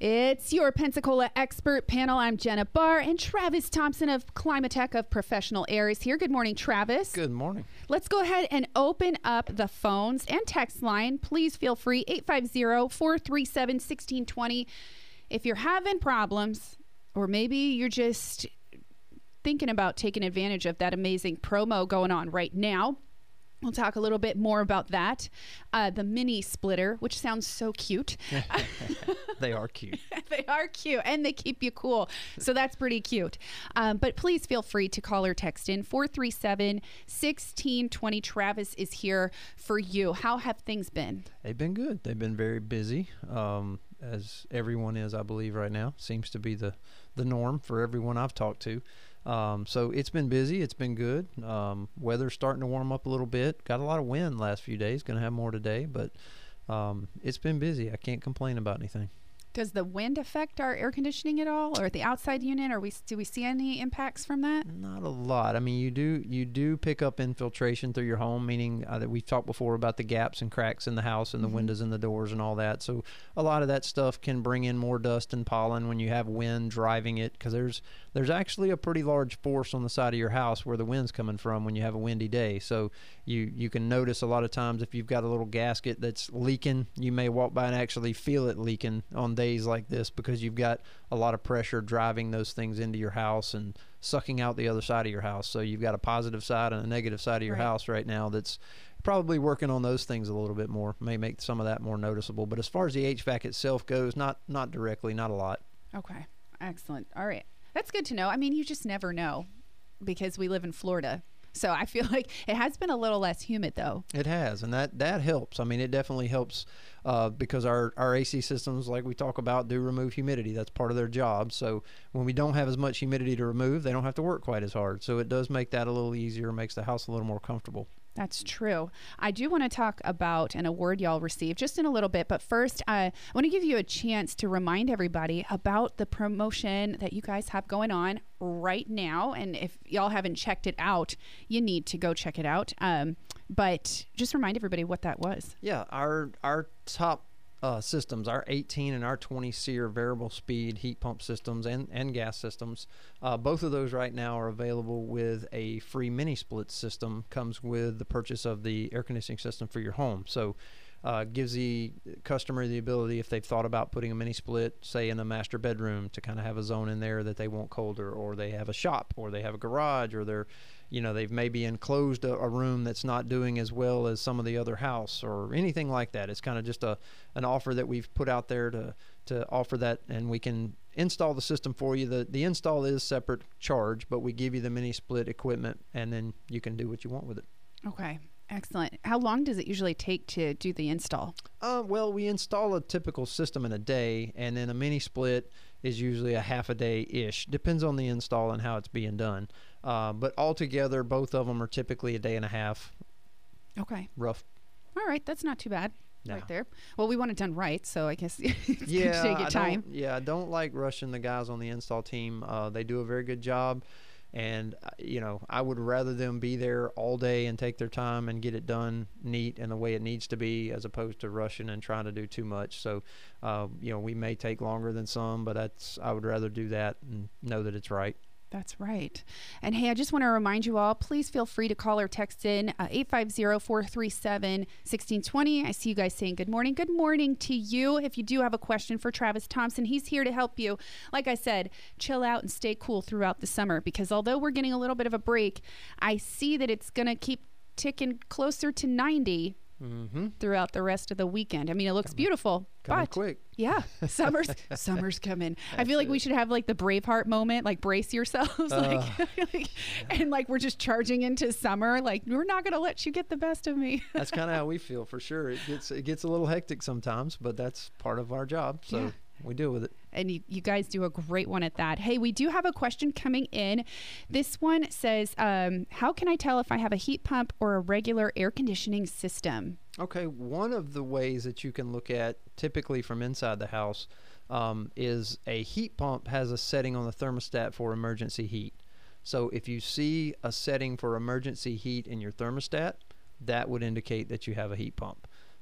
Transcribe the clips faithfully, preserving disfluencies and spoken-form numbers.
It's your Pensacola expert panel. I'm Jenna Barr, and Travis Thompson of Climatech of Professional Air is here. Good morning, Travis. Good morning. Let's go ahead and open up the phones and text line. Please feel free, eight five zero, four three seven, one six two zero. If you're having problems, or maybe you're just thinking about taking advantage of that amazing promo going on right now, we'll talk a little bit more about that. Uh, the mini splitter, which sounds so cute. They are cute. They are cute, and they keep you cool. So that's pretty cute. Um, but please feel free to call or text in four three seven, one six two zero. Travis is here for you. How have things been? They've been good. They've been very busy, um, as everyone is, I believe, right now. Seems to be the, the norm for everyone I've talked to. Um, so it's been busy. It's been good. Um, weather's starting to warm up a little bit. Got a lot of wind last few days. Going to have more today, but um, it's been busy. I can't complain about anything. Does the wind affect our air conditioning at all, or the outside unit? Or we do we see any impacts from that? Not a lot. I mean, you do you do pick up infiltration through your home, meaning uh, that we've talked before about the gaps and cracks in the house and the mm-hmm. windows and the doors and all that. So a lot of that stuff can bring in more dust and pollen when you have wind driving it, because there's there's actually a pretty large force on the side of your house where the wind's coming from when you have a windy day. So you you can notice a lot of times if you've got a little gasket that's leaking, you may walk by and actually feel it leaking on days like this, because you've got a lot of pressure driving those things into your house and sucking out the other side of your house. So you've got a positive side and a negative side of your right. house right now that's probably working on those things a little bit more, may make some of that more noticeable. But as far as the H V A C itself goes, not not directly, not a lot. Okay, excellent. All right, that's good to know. I mean, you just never know, because we live in Florida. So I feel like it has been a little less humid, though. It has, and that, that helps. I mean, it definitely helps uh, because our, our A C systems, like we talk about, do remove humidity. That's part of their job. So when we don't have as much humidity to remove, they don't have to work quite as hard. So it does make that a little easier, makes the house a little more comfortable. That's true. I do want to talk about an award y'all received just in a little bit, but first uh, I want to give you a chance to remind everybody about the promotion that you guys have going on right now. And if y'all haven't checked it out, you need to go check it out. Um, but just remind everybody what that was. Yeah, our our top Uh, systems, our eighteen and our twenty SEER variable speed heat pump systems and, and gas systems, uh, both of those right now are available with a free mini split system. Comes with the purchase of the air conditioning system for your home. So uh, gives the customer the ability, if they've thought about putting a mini split, say in the master bedroom, to kind of have a zone in there that they want colder, or they have a shop, or they have a garage, or they're you know, they've maybe enclosed a, a room that's not doing as well as some of the other house, or anything like that. It's kind of just a an offer that we've put out there to to offer that, and we can install the system for you. The the install is separate charge, but we give you the mini split equipment, and then you can do what you want with it. Okay. Excellent. How long does it usually take to do the install? Uh, well, we install a typical system in a day, and then a mini split is usually a half a day-ish. Depends on the install and how it's being done. Uh, but altogether, both of them are typically a day and a half. Okay. Rough. All right. That's not too bad. No. Right there. Well, we want it done right, so I guess it's yeah, going to take your time. I don't, yeah, I don't like rushing the guys on the install team. Uh, they do a very good job. And, uh, you know, I would rather them be there all day and take their time and get it done neat and the way it needs to be, as opposed to rushing and trying to do too much. So, uh, you know, we may take longer than some, but that's I would rather do that and know that it's right. That's right. And hey, I just want to remind you all, please feel free to call or text in uh, eight five zero, four three seven, one six two zero. I see you guys saying good morning. Good morning to you. If you do have a question for Travis Thompson, he's here to help you. Like I said, chill out and stay cool throughout the summer, because although we're getting a little bit of a break, I see that it's going to keep ticking closer to ninety mm-hmm. throughout the rest of the weekend. I mean, it looks coming, beautiful. Coming but quick. Yeah, summer's summer's coming. I feel like it. we should have like the Braveheart moment, like brace yourselves, like, uh, like and like we're just charging into summer. Like, we're not gonna let you get the best of me. That's kind of how we feel, for sure. It gets it gets a little hectic sometimes, but that's part of our job. So. Yeah. We deal with it. And you, you guys do a great one at that. Hey, we do have a question coming in. This one says, um, how can I tell if I have a heat pump or a regular air conditioning system? Okay, one of the ways that you can look at, typically from inside the house, um, is a heat pump has a setting on the thermostat for emergency heat. So if you see a setting for emergency heat in your thermostat, that would indicate that you have a heat pump.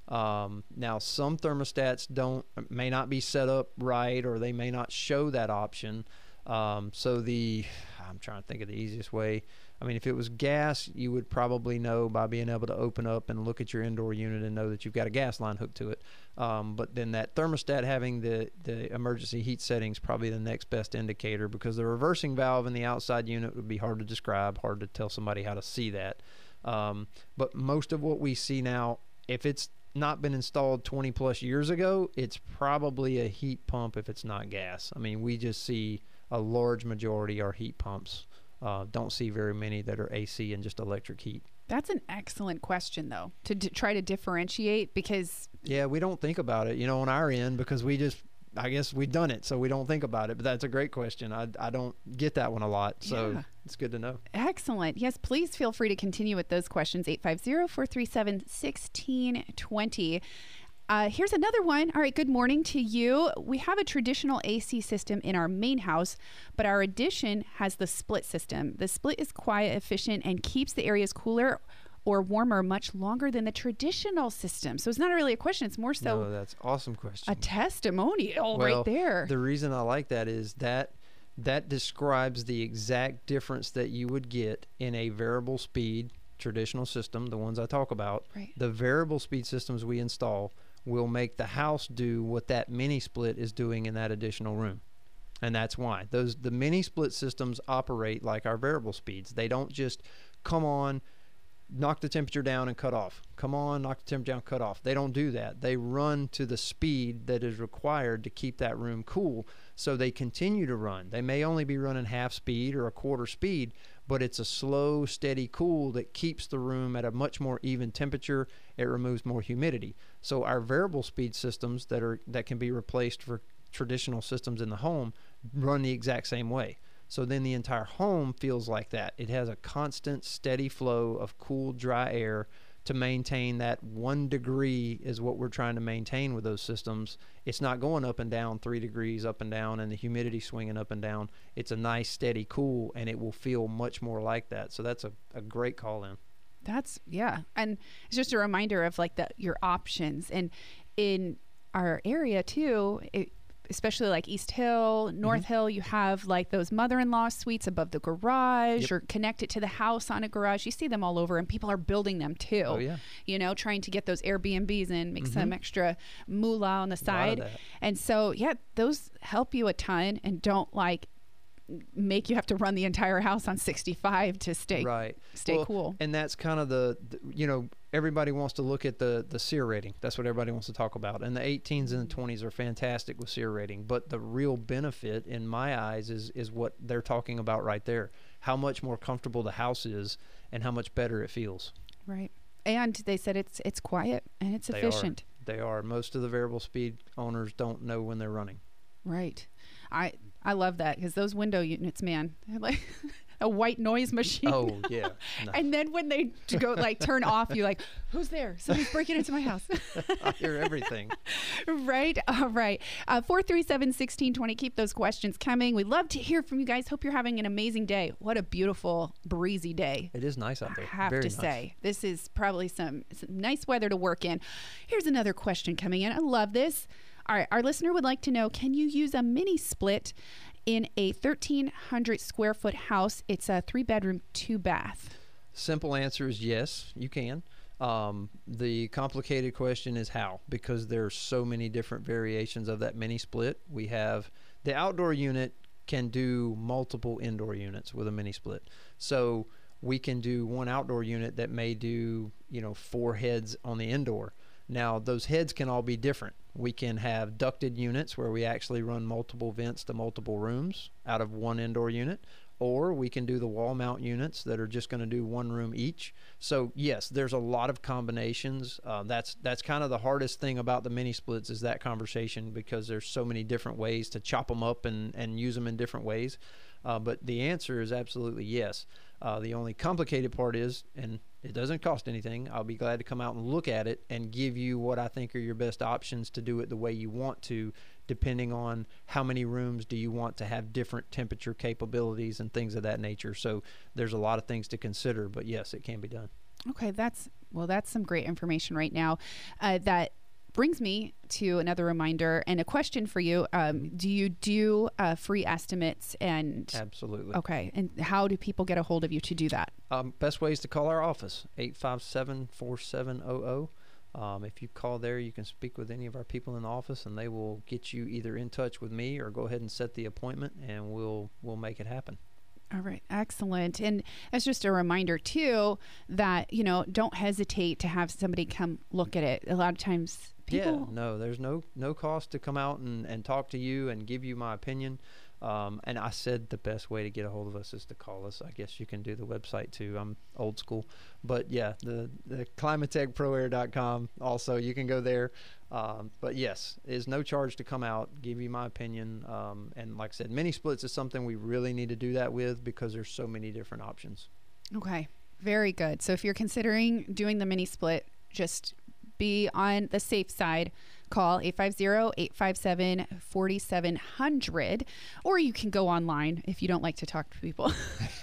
Um, now, some thermostats don't may not be set up right, or they may not show that option. Um, so the I'm trying to think of the easiest way. I mean, if it was gas, you would probably know by being able to open up and look at your indoor unit and know that you've got a gas line hooked to it. Um, but then that thermostat having the, the emergency heat settings probably the next best indicator, because the reversing valve in the outside unit would be hard to describe, hard to tell somebody how to see that. Um, but most of what we see now, if it's not been installed twenty plus years ago, it's probably a heat pump if it's not gas. I mean, we just see a large majority are heat pumps. Uh, don't see very many that are A C and just electric heat. That's an excellent question, though, to d- try to differentiate, because yeah, we don't think about it, you know, on our end, because we just, I guess we've done it, so we don't think about it. But that's a great question. I, I don't get that one a lot, so yeah. It's good to know. Excellent. Yes, please feel free to continue with those questions. eight five zero, four three seven, one six two zero. Uh, here's another one. All right, good morning to you. We have a traditional A C system in our main house, but our addition has the split system. The split is quiet, efficient, and keeps the areas cooler or warmer much longer than the traditional system. So it's not really a question. It's more so no, that's awesome question. A testimonial well, right there. The reason I like that is that that describes the exact difference that you would get in a variable speed traditional system, the ones I talk about. Right. The variable speed systems we install will make the house do what that mini split is doing in that additional room. And that's why those the mini split systems operate like our variable speeds. They don't just come on, knock the temperature down and cut off. Come on, knock the temperature down, cut off. They don't do that. They run to the speed that is required to keep that room cool. So they continue to run. They may only be running half speed or a quarter speed, but it's a slow, steady cool that keeps the room at a much more even temperature. It removes more humidity. So our variable speed systems that are that can be replaced for traditional systems in the home run the exact same way. So then the entire home feels like that. It has a constant, steady flow of cool, dry air to maintain that one degree is what we're trying to maintain with those systems. It's not going up and down three degrees up and down and the humidity swinging up and down. It's a nice, steady cool, and it will feel much more like that. So that's a, a great call in. That's, yeah. And it's just a reminder of like the your options. And in our area too, it, especially like East Hill, North mm-hmm. Hill, you have like those mother-in-law suites above the garage yep. or connected to the house on a garage. You see them all over, and people are building them too. Oh, yeah. You know, trying to get those Airbnbs in, make mm-hmm. some extra moolah on the side. And so, yeah, those help you a ton and don't like make you have to run the entire house on sixty-five to stay right. stay well, cool. And that's kind of the, the, you know, everybody wants to look at the the SEER rating. That's what everybody wants to talk about. And the eighteens and the twenties are fantastic with SEER rating. But the real benefit in my eyes is is what they're talking about right there. How much more comfortable the house is and how much better it feels. Right. And they said it's it's quiet and it's they efficient. Are. They are. Most of the variable speed owners don't know when they're running. Right. I I love that, because those window units, man, they're like a white noise machine. Oh, yeah. No. And then when they go like turn off, you're like, who's there? Somebody's breaking into my house. I hear everything. Right. All right. Uh, four three seven, one six two zero. Keep those questions coming. We'd love to hear from you guys. Hope you're having an amazing day. What a beautiful, breezy day. It is nice out there. I have Very to nice. say, this is probably some, some nice weather to work in. Here's another question coming in. I love this. All right, our listener would like to know, can you use a mini split in a thirteen hundred square foot house? It's a three bedroom, two bath. Simple answer is yes, you can. Um, the complicated question is how, because there's so many different variations of that mini split. We have the outdoor unit can do multiple indoor units with a mini split. So we can do one outdoor unit that may do, you know, four heads on the indoor. Now, those heads can all be different. We can have ducted units where we actually run multiple vents to multiple rooms out of one indoor unit, or we can do the wall mount units that are just going to do one room each. So yes, there's a lot of combinations. Uh, that's that's kind of the hardest thing about the mini splits, is that conversation, because there's so many different ways to chop them up and, and use them in different ways. Uh, but the answer is absolutely yes. Uh, the only complicated part is, and it doesn't cost anything, I'll be glad to come out and look at it and give you what I think are your best options to do it the way you want to, depending on how many rooms do you want to have different temperature capabilities and things of that nature. So there's a lot of things to consider, but yes, it can be done. Okay, that's Well, that's some great information right now. Uh, that brings me to another reminder and a question for you. Um, do you do uh, free estimates? And Absolutely. Okay. And how do people get a hold of you to do that? Um, best way is to call our office, eight five seven, four seven zero zero. Um, if you call there, you can speak with any of our people in the office, and they will get you either in touch with me or go ahead and set the appointment, and we'll we'll make it happen. All right. Excellent. And as just a reminder too, that, you know, don't hesitate to have somebody come look at it. A lot of times people... Yeah, no, there's no, no cost to come out and, and talk to you and give you my opinion. Um, and I said the best way to get a hold of us is to call us. I guess you can do the website too. I'm old school. But yeah, the, the climatech pro air dot com. Also, you can go there. Um, but yes, there's no charge to come out, give you my opinion. Um, and like I said, mini splits is something we really need to do that with because there's so many different options. Okay. Very good. So if you're considering doing the mini split, just be on the safe side. Call eight five zero, eight five seven, four seven zero zero, or you can go online if you don't like to talk to people.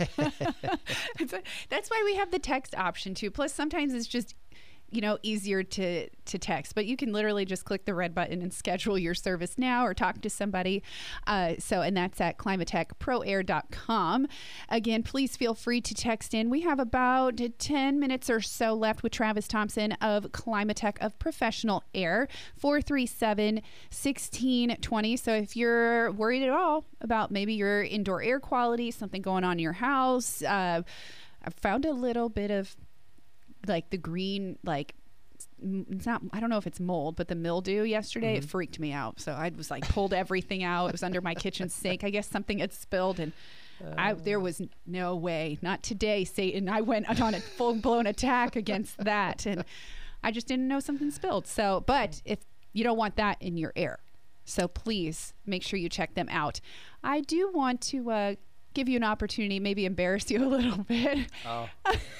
That's why we have the text option too. Plus, sometimes it's just, you know, easier to, to text, but you can literally just click the red button and schedule your service now or talk to somebody. Uh, so, and that's at climatech pro air dot com. Again, please feel free to text in. We have about ten minutes or so left with Travis Thompson of Climatech of Professional Air, four three seven, one six two zero. So if you're worried at all about maybe your indoor air quality, something going on in your house, uh, I've found a little bit of like the green, like it's not, I don't know if it's mold, but the mildew yesterday, mm-hmm. It freaked me out. So I was like, pulled everything out. It was under my kitchen sink. I guess something had spilled and uh, I, there was no way, not today, Satan. I went on a full blown attack against that. And I just didn't know something spilled. So, but if you don't want that in your air, so please make sure you check them out. I do want to uh, give you an opportunity, maybe embarrass you a little bit. Oh.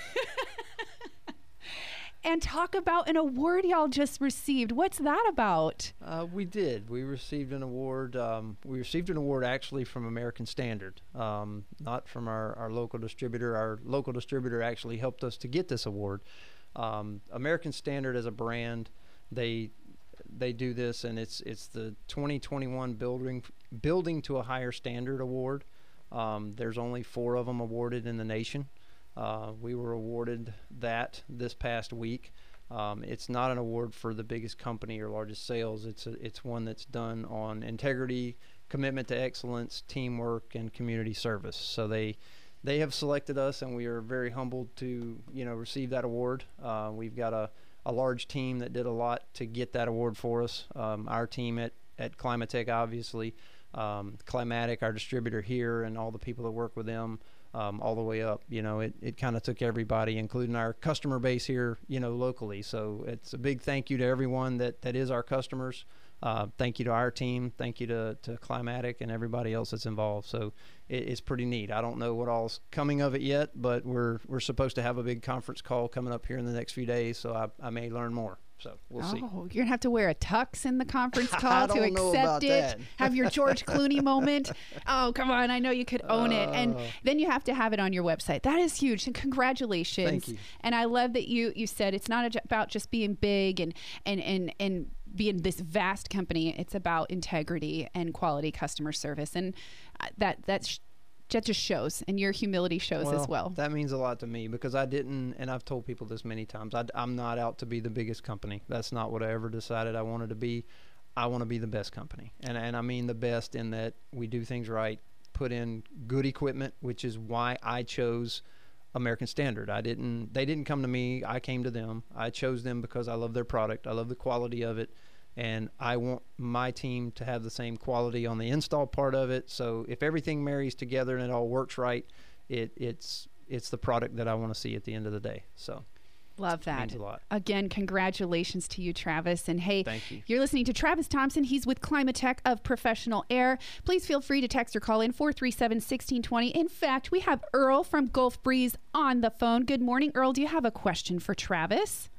And talk about an award y'all just received. What's that about? Uh, we did. We received an award. Um, we received an award actually from American Standard, um, not from our, our local distributor. Our local distributor actually helped us to get this award. Um, American Standard as a brand, they they do this, and it's it's the twenty twenty-one Building Building to a Higher Standard Award. Um, there's only four of them awarded in the nation. Uh, we were awarded that this past week. Um, it's not an award for the biggest company or largest sales. It's a, it's one that's done on integrity, commitment to excellence, teamwork, and community service. So they they have selected us, and we are very humbled to you know receive that award. Uh, we've got a, a large team that did a lot to get that award for us. Um, our team at at Climatech, obviously, um, Climatic, our distributor here, and all the people that work with them. Um, all the way up, you know, it, it kind of took everybody, including our customer base here, you know, locally. So it's a big thank you to everyone that, that is our customers. Uh, thank you to our team. Thank you to, to Climatic and everybody else that's involved. So it, it's pretty neat. I don't know what all's coming of it yet, but we're we're supposed to have a big conference call coming up here in the next few days. So I, I may learn more. So we'll oh, see. Oh, you're going to have to wear a tux in the conference call to accept it. That. Have your George Clooney moment. Oh, come on. I know you could own uh, it. And then you have to have it on your website. That is huge. And congratulations. Thank you. And I love that you, you said it's not about just being big and, and, and, and being this vast company. It's about integrity and quality customer service. And that that's that just shows, and your humility shows well, as well. That means a lot to me because I didn't, and I've told people this many times, I, I'm not out to be the biggest company. That's not what I ever decided I wanted to be. I want to be the best company. And, and I mean the best in that we do things right, put in good equipment, which is why I chose American Standard. I didn't, they didn't come to me. I came to them. I chose them because I love their product. I love the quality of it. And I want my team to have the same quality on the install part of it. So if everything marries together and it all works right, it, it's it's the product that I want to see at the end of the day. So love that. Means a lot. Again, congratulations to you, Travis. And hey, Thank you. You're listening to Travis Thompson. He's with Climatech of Professional Air. Please feel free to text or call in four three seven, one six two zero. In fact, we have Earl from Gulf Breeze on the phone. Good morning, Earl. Do you have a question for Travis?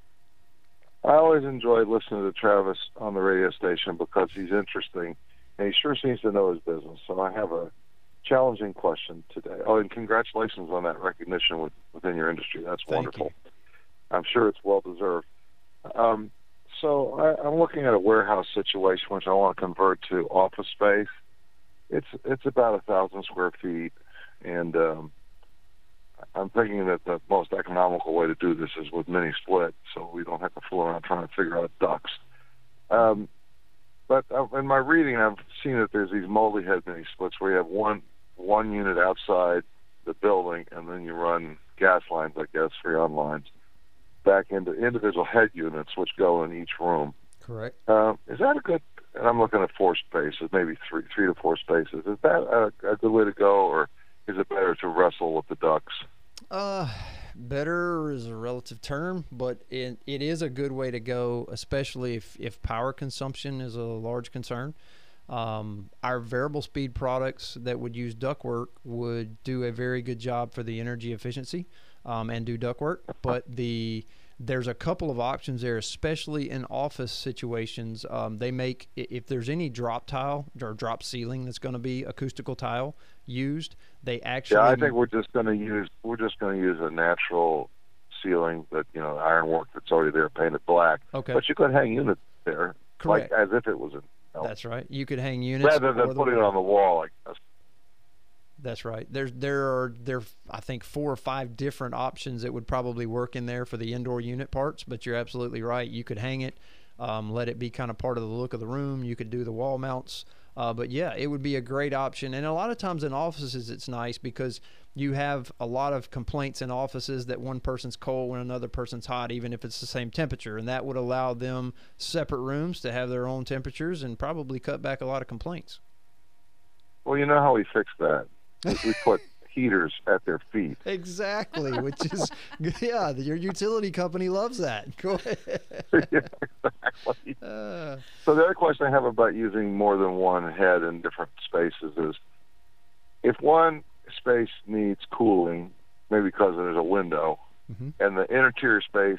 I always enjoy listening to Travis on the radio station because he's interesting, and he sure seems to know his business. So I have a challenging question today. Oh, and congratulations on that recognition with, within your industry. That's Thank wonderful. You. I'm sure it's well deserved. Um, so I, I'm looking at a warehouse situation which I want to convert to office space. It's it's about a thousand square feet, and um, I'm thinking that the most economical way to do this is with mini split, so we don't have to fool around trying to figure out ducts. Um, but uh, in my reading, I've seen that there's these multi-head mini splits where you have one one unit outside the building, and then you run gas lines, I guess, freon lines, back into individual head units which go in each room. Correct. Uh, is that a good? And I'm looking at four spaces, maybe three, three to four spaces. Is that a, a good way to go, or is it better to wrestle with the ducts? Uh, better is a relative term, but it, it is a good way to go, especially if, if power consumption is a large concern. Um, our variable speed products that would use ductwork would do a very good job for the energy efficiency um, and do ductwork, but the there's a couple of options there, especially in office situations. Um, they make, if there's any drop tile or drop ceiling that's going to be acoustical tile used, they actually. Yeah, I think we're just going to use we're just going to use a natural ceiling that you know ironwork that's already there, painted black. Okay. But you could hang units there, Correct. like as if it was a. You know, That's right. You could hang units rather than putting it on the wall. Like this. That's right. There's there are there I think four or five different options that would probably work in there for the indoor unit parts. But you're absolutely right. You could hang it, um, let it be kind of part of the look of the room. You could do the wall mounts. Uh, but yeah, it would be a great option. And a lot of times in offices, it's nice because you have a lot of complaints in offices that one person's cold when another person's hot, even if it's the same temperature. And that would allow them separate rooms to have their own temperatures and probably cut back a lot of complaints. Well, you know how we fix that? We put heaters at their feet. Exactly, which is, yeah, your utility company loves that. Go ahead. Yeah, exactly. Uh, so the other question I have about using more than one head in different spaces is, if one space needs cooling, maybe because there's a window, mm-hmm. and the interior space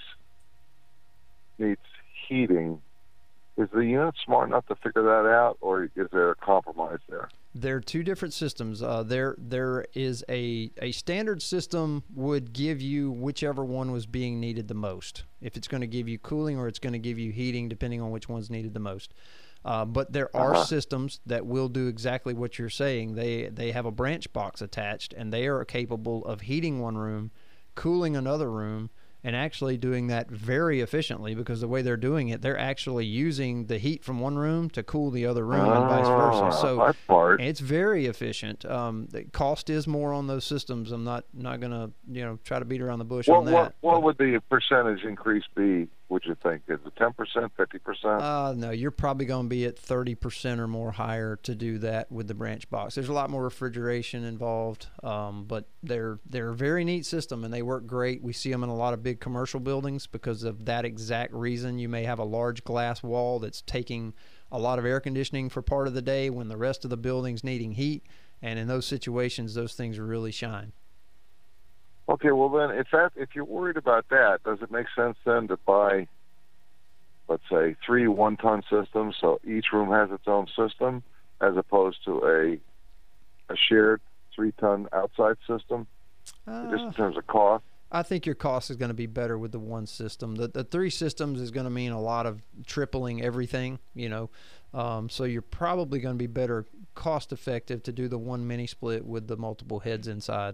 needs heating, is the unit smart enough to figure that out, or is there a compromise there? There are two different systems. Uh, there, there is a a standard system would give you whichever one was being needed the most. If it's going to give you cooling or it's going to give you heating, depending on which one's needed the most. Uh, but there are uh-huh. systems that will do exactly what you're saying. They they have a branch box attached, and they are capable of heating one room, cooling another room, and actually doing that very efficiently, because the way they're doing it, they're actually using the heat from one room to cool the other room, and vice versa. So that's smart. It's very efficient. Um, the cost is more on those systems. I'm not not gonna you know try to beat around the bush what, on that. What, what but, would the percentage increase be? Would you think? Is it ten percent, fifty percent? Uh, no, you're probably going to be at thirty percent or more higher to do that with the branch box. There's a lot more refrigeration involved, um, but they're they're a very neat system, and they work great. We see them in a lot of big commercial buildings because of that exact reason. You may have a large glass wall that's taking a lot of air conditioning for part of the day when the rest of the building's needing heat, and in those situations, those things really shine. Okay, well then, if that if you're worried about that, does it make sense then to buy, let's say, three one-ton systems, so each room has its own system, as opposed to a a shared three-ton outside system, Uh, just in terms of cost? I think your cost is going to be better with the one system. The the three systems is going to mean a lot of tripling everything, you know. Um, so you're probably going to be better cost effective to do the one mini split with the multiple heads inside.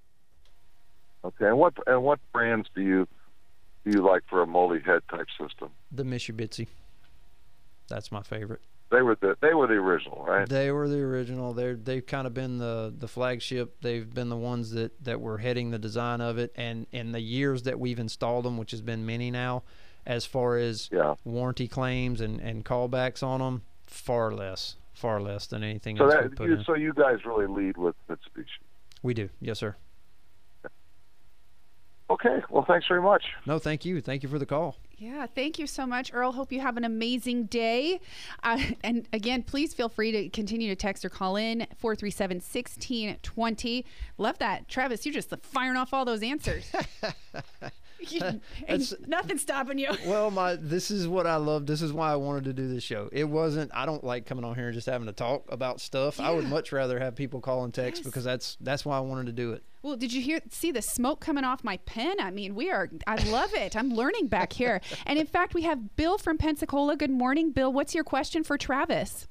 Okay, and what and what brands do you do you like for a multi-head type system? The Mitsubishi. That's my favorite. They were the they were the original, right? They were the original. They're they've kind of been the, the flagship. They've been the ones that, that were heading the design of it, and in the years that we've installed them, which has been many now, as far as yeah. warranty claims and, and callbacks on them, far less, far less than anything so else that, we put you, in. So you guys really lead with Mitsubishi. We do, yes, sir. Okay, well, thanks very much. No, thank you. Thank you for the call. Yeah, thank you so much, Earl. Hope you have an amazing day. Uh, and again, please feel free to continue to text or call in four three seven, one six two zero. Love that. Travis, you're just firing off all those answers. Ain't That's- nothing stopping you. Well, my this is what I love. This is why I wanted to do this show. It wasn't. I don't like coming on here and just having to talk about stuff. I would Yeah. much rather have people call and text Yes. because that's that's why I wanted to do it. Well, did you hear see the smoke coming off my pen? I mean, we are I love it. I'm learning back here. And in fact, we have Bill from Pensacola. Good morning, Bill. What's your question for Travis?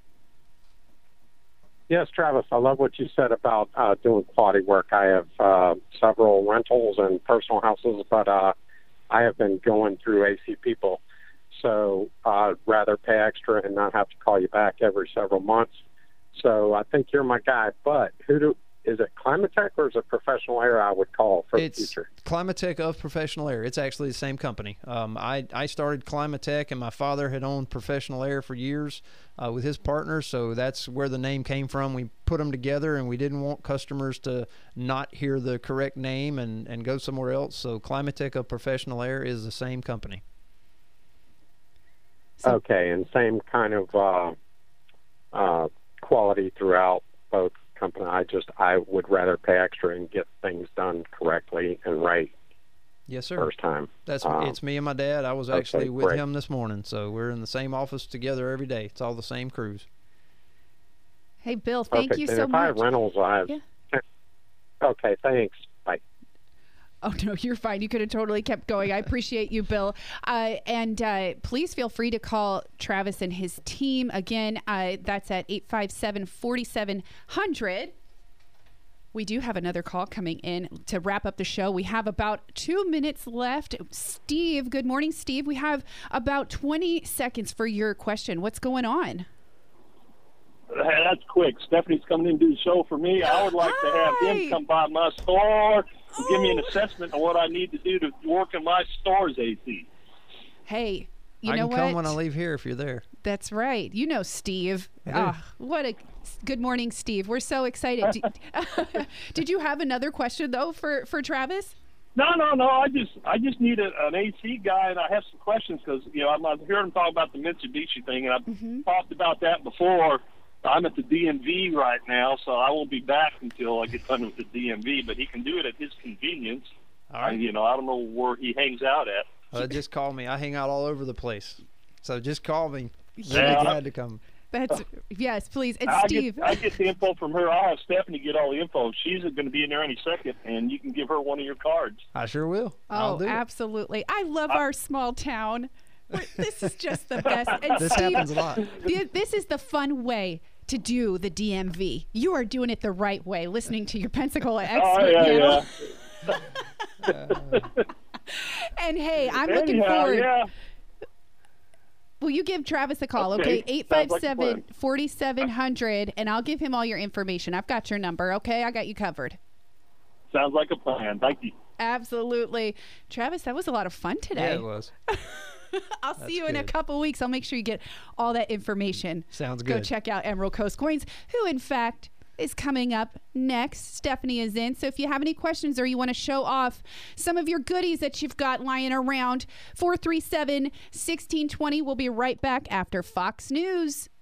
Yes, Travis, I love what you said about uh, doing quality work. I have uh, several rentals and personal houses, but uh, I have been going through A C People, so I'd rather pay extra and not have to call you back every several months. So I think you're my guy, but who do is it Climatech or is it Professional Air I would call for It's the future? Climatech of Professional Air. It's actually the same company. Um, I, I started Climatech, and my father had owned Professional Air for years uh, with his partner, so that's where the name came from. We put them together, and we didn't want customers to not hear the correct name and, and go somewhere else. So Climatech of Professional Air is the same company. So- Okay, and same kind of uh, uh, quality throughout both company. I just I would rather pay extra and get things done correctly and right Yes, sir. first time. That's Um, it's me and my dad. I was okay, actually with great. him this morning, so we're in the same office together every day. It's all the same crews. Hey, Bill, thank Perfect. you and so if I much. have rentals, I have. Yeah. Okay, thanks. Bye. Oh, no, you're fine. You could have totally kept going. I appreciate you, Bill. Uh, and uh, please feel free to call Travis and his team. Again, uh, that's at eight five seven, four seven zero zero. We do have another call coming in to wrap up the show. We have about two minutes left. Steve, good morning, Steve. We have about twenty seconds for your question. What's going on? Hey, that's quick. Stephanie's coming in to do the show for me. I would like to have Hi. him come by my store and give me an assessment on what I need to do to work in my store's A C. Hey, you I know can what? come when I leave here if you're there. That's right. You know Steve. I do. Ah, what a good morning, Steve. We're so excited. Did, did you have another question though for for Travis? No, no, no. I just, I just need a, an A C guy, and I have some questions because you know I'm, I'm hearing him talk about the Mitsubishi thing, and I've Mhm. talked about that before. I'm at the D M V right now, so I won't be back until I get done with the D M V. But he can do it at his convenience. All right. I, you know, I don't know where he hangs out at. Uh, just call me. I hang out all over the place. So just call me. Yeah. Really glad to come. That's yes, please. And I Steve. get, I get the info from her. I'll have Stephanie get all the info. She's going to be in there any second, and you can give her one of your cards. I sure will. I'll Oh, do it. absolutely. I love our small town. We're- This is just the best. And This Steve, happens a lot. th- this is the fun way to do the D M V. You are doing it the right way, listening to your Pensacola expert Oh, yeah, panel. yeah. And hey, I'm looking Anyhow, forward. yeah. Will you give Travis a call, okay? Okay, eight five sounds like a seven, plan. four seven zero zero, and I'll give him all your information. I've got your number, okay? I got you covered. Sounds like a plan. Thank you. Absolutely. Travis, that was a lot of fun Yeah, today. it was. I'll see That's you in a good. couple weeks. I'll make sure you get all that information. Sounds Go good. check out Emerald Coast Coins, who in fact is coming up next. Stephanie is in. So if you have any questions or you want to show off some of your goodies that you've got lying around, four three seven, one six two zero. We'll be right back after Fox News.